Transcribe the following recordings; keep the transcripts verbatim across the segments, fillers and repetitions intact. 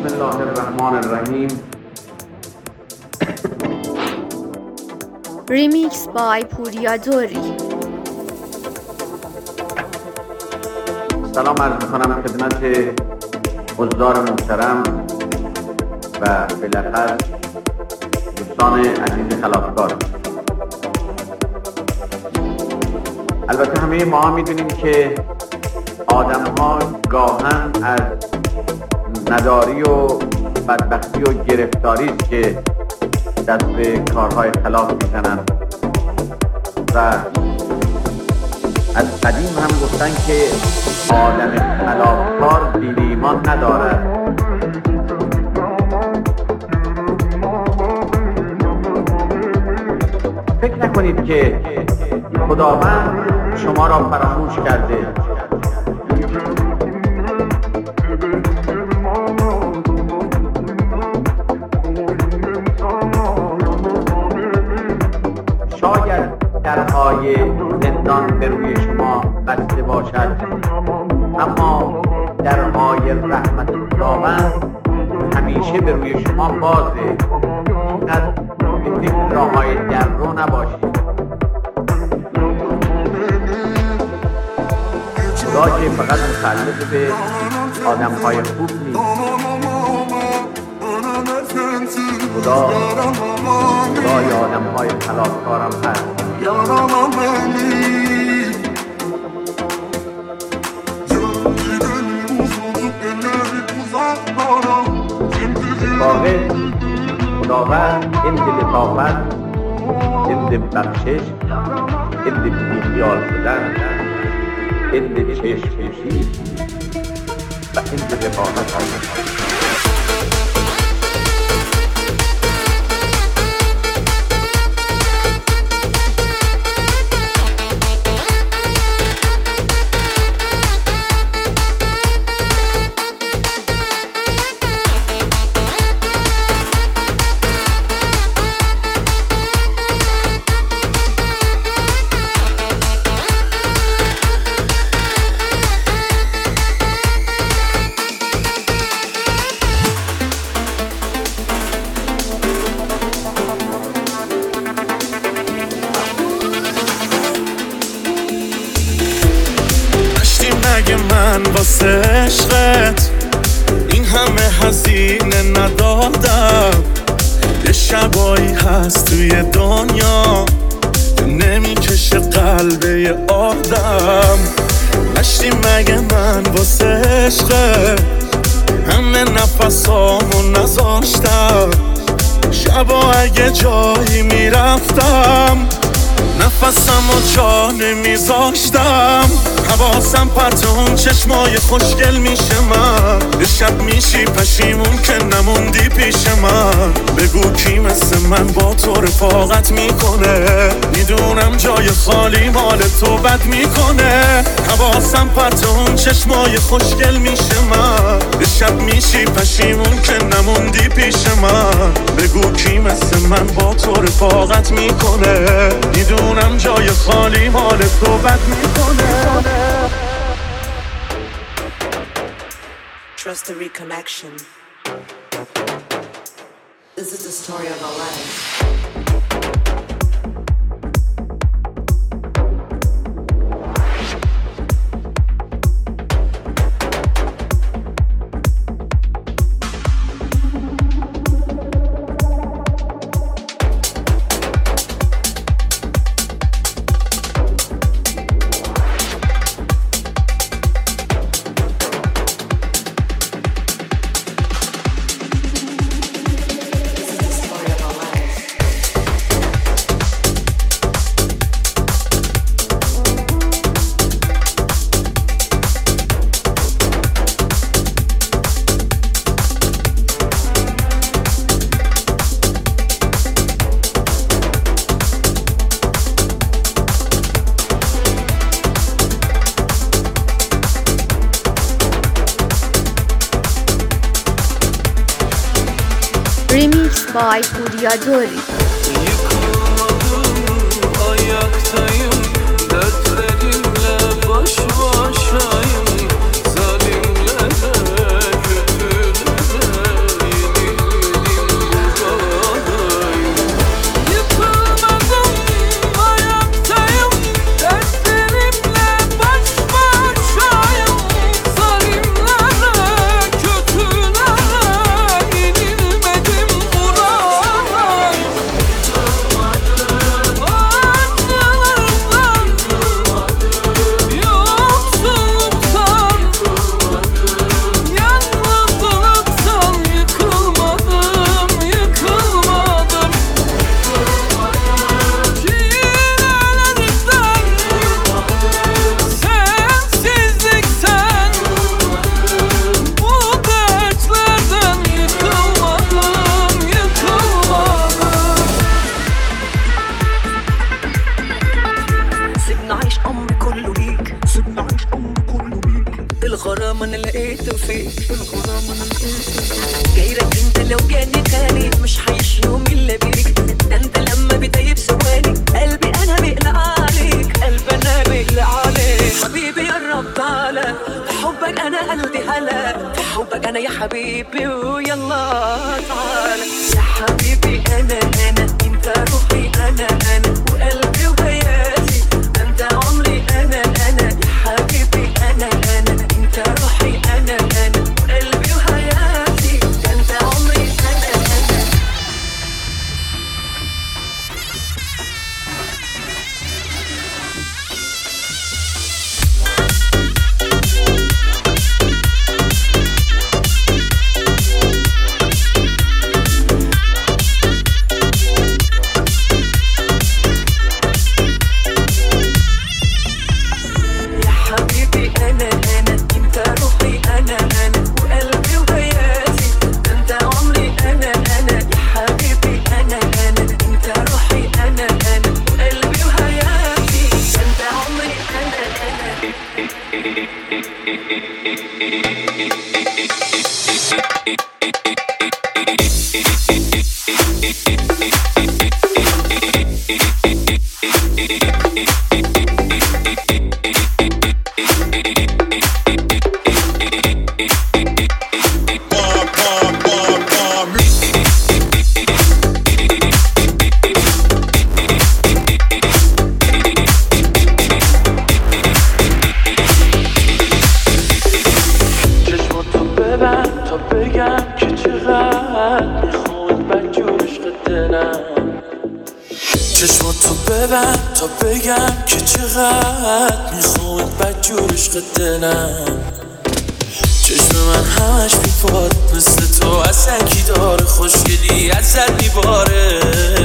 الله الرحمن الرحیم. ریمیکس بای پوریا دوری. سلام عرض می‌کنم خدمت حضار محترم و بالاخره دوستان عزیز خلافکار. البته همه ما هم میدونیم که آدم ها گاهن از نداری و بدبختی و گرفتاری است که دست به کارهای خلاف میزنن و از قدیم هم گفتن که آدم خلافکار دین ایمان ندارد. فکر نکنید که خداوند شما را فراموش کرده. شاید درهای زندان به روی شما بسته باشد، اما درهای رحمت خداوند همیشه به روی شما بازه. اینقدر به فکر راههای در رو نباشید. خدا که فقط متعلق به آدم‌های خوب نیست. خدا خدای آدم‌های خلافکارم هست. واقع خداوند امد لطافت، امد بخشش، امد بیخیال شدن، امد چشم پوشی و امد رفاقت های من واسه عشقت این همه هزینه ندادم. یه شبایی هست توی دنیا که نمیکشه قلب یه آدم. نشتی مگه من واسه عشقت همه نفسامو نذاشتم. شبا اگه جایی میرفتم نفسم و جا نمیذاشتم. حواسم پرت اون چشمای خوشگل میشه من. یه شب میشی پشیمون که نموندی پیش من. بگو کی مثل من با تو رفاقت میکنه. میدونم جای خالی مال تو بد میکنه. حواسم پرت اون چشمای خوشگل میشه من. یه شب میشی پشیمون که نموندی پیش من. بگو کی مثل من با تو رفاقت میکنه. میدونم جای خالی مال تو بد میکنه. Trust the reconnection. This is the story of our life. ریمیکس بای پوریا دوری. Ayaktayım, dertlerimle baş başayım. Zalimlere, kötülere تختفي غيرك انت لو جاني تاني مش حيش يوم الا بيك. ده انت لما بتغيب ثواني قلبي انا بيقلق عليك، قلبي انا بيقلق عليك. حبيبي قرب تعالى بحبك انا قلبي هلا، بحبك انا يا حبيبي ويلا تعالى يا حبيبي. انا انا انت روحي انا انا وقلبي وحياتي، ده انت عمري انا انا يا حبيبي. انا انا انت روحي انا انا وقلبي وحياتي، ده انت عمري انا انا. چشم من همش بیپاره مثل تو اصلا کی داره خوشگلی ازت میباره.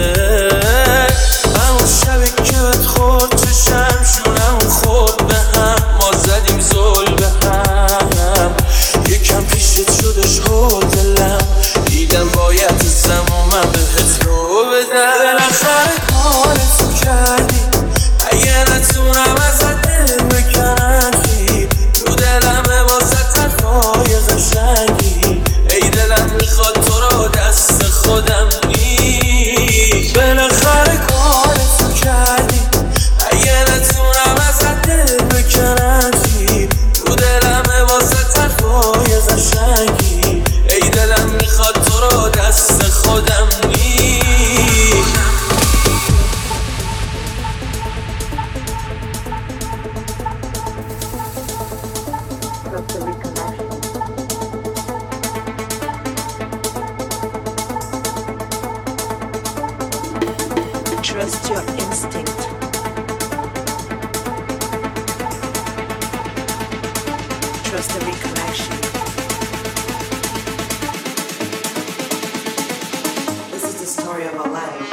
همون شبی که بهت خورد چشم شونم خورد به هم، ما زدیم زل به هم. یکم پیشت شدش هول دلم، دیدم باید ازم و من بهت رو بدم. بالاخره کارتو کردی اگه نتونم ازت دل بکنم تو دلمه واسه طرفای قشنگی. ای دلم میخواد تو رو دست خودم نی. بالاخره کارتو کردی اگه نتونم ازت دل بکنم تو دلمه واسه طرفای قشنگی. ای دلم میخواد تو رو دست خودم نی. Trust your instinct. Trust the reconnection. This is the story of our life.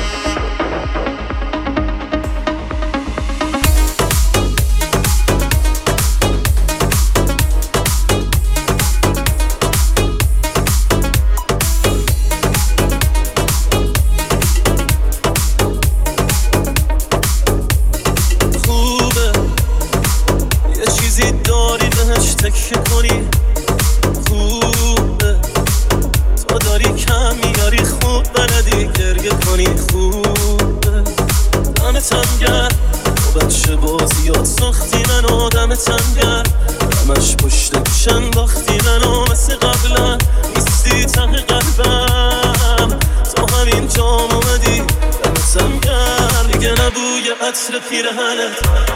تکیه کنی خوبه، تو داری کم میاری خوب بلدی گریه کنی خوبه. دمتم گرم تو بچه بازی ها ساختی منو، دمتم گرم همش پشت گوشن باختی منو. مثل قبلا نیستی ته قلبم، تو همین جام اومدی دمتم گرم. دیگه نبوی عطر پیرهنت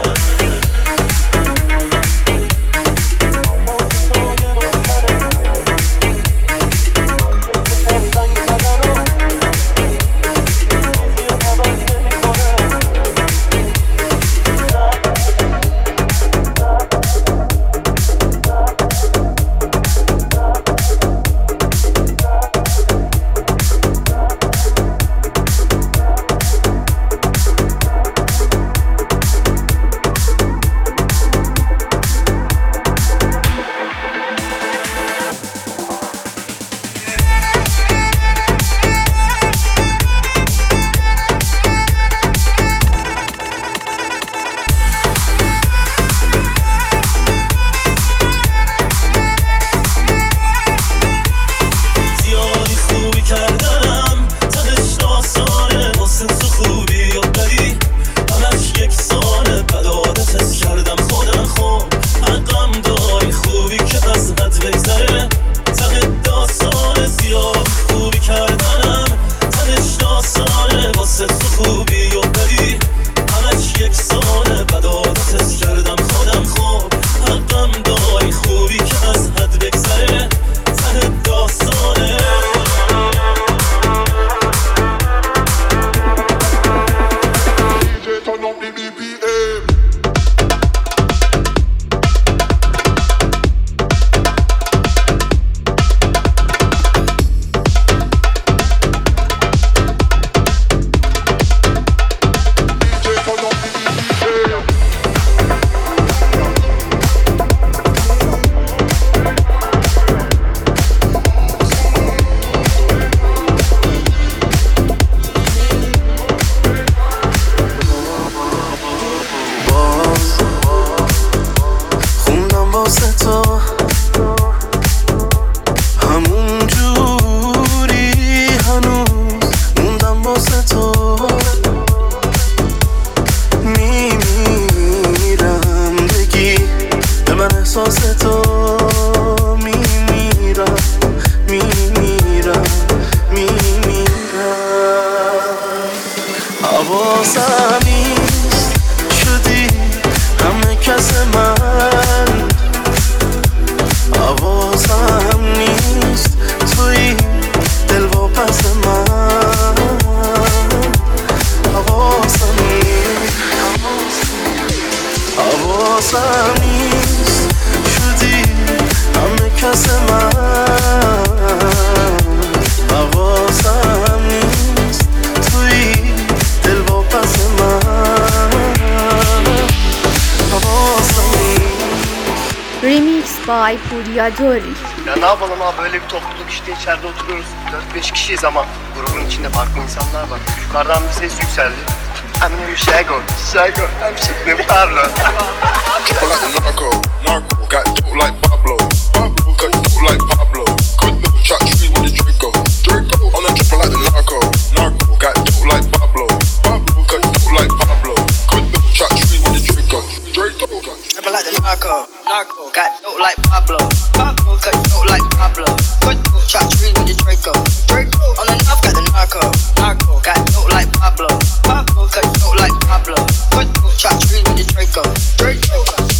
by Purya Dori. Ya ne yapalım abi, böyle bir topluluk işte, içeride oturuyoruz. dört beş kişiyiz ama grubun içinde farklı insanlar var. Yukarıdan bir ses yükseldi. I'm Shago, Shago, I'm Shago, Pablo. Triple like the narco, narco, got dope like Pablo, Pablo, cut dope like Pablo, cut the shot tree with the Draco, Draco, on a triple like the narco, narco, got dope like Pablo, Pablo, cut dope like Pablo, cut the shot tree with the Draco, Draco. Triple like the narco, narco, got dope like Pablo, Pablo, cut dope like Pablo, cut dope shot tree with the Draco, Draco, on the north got the narco, narco, got dope like Pablo, Pablo, cut dope like Pablo, cut dope shot tree with the Draco, Draco.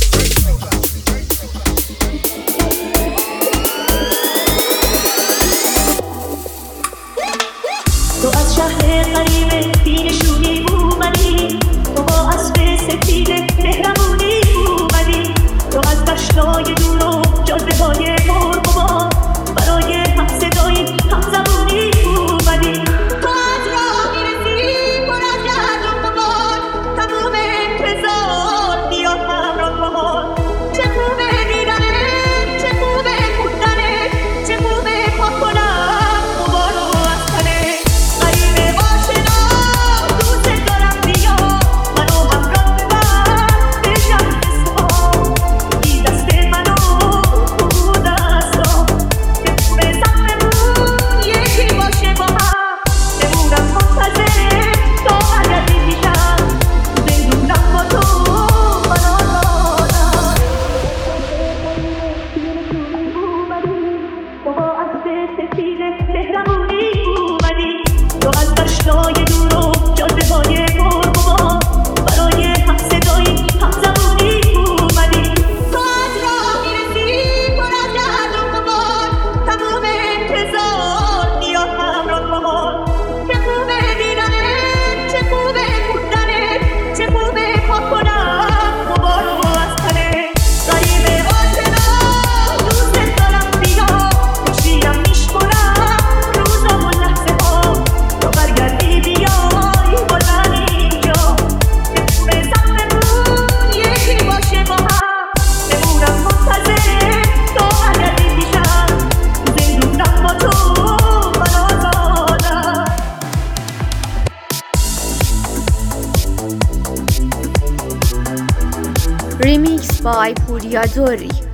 تو از شهر قریب بینشونی اومدی، تو با اسب سفید مهربونی اومدی، تو از دشتای دور و جاده های مرغوبا برای هم صدایی هم زبونی اومدی. تو از راه میرسی پر از گرد و غبار، تموم انتظار بیا همراه بهار. چه خوبه دیدنت، چه خوبه خوندنت، چه خوبه پاک کنم غبارو از تنت. غریب آشنا دوست دارم بیا، منو همراه ببر به شهر سپاه. این دست منو تو دستا، به سمتمون یکی باشه با هم. بمونم منتظر تا برگردی پیشم، زندونم با تو من آزادم. تو با اسب سفید مهربونی اومدی، تو از دشتای دور و جاده های مرغوبا برای هم صدایی هم زبونی اومدی. تو از راه میرسی پر از گرد و غبار، تموم انتظار بیا همراه بهار. چه خوبه دیدنت، چه خوبه خوندنت، چه خوبه پاک کنم غبارو از تنت. غریب آشنا دوست دارم بیا، خوشیم میشکنم روزا و لحظه ها. تو برگردی بیای با من اینجا، به سمتمون یکی باشه با هم. بمونم منتظر تا برگردی پیشم، زندونم با تو من آزادم. Remix by Purya Dori.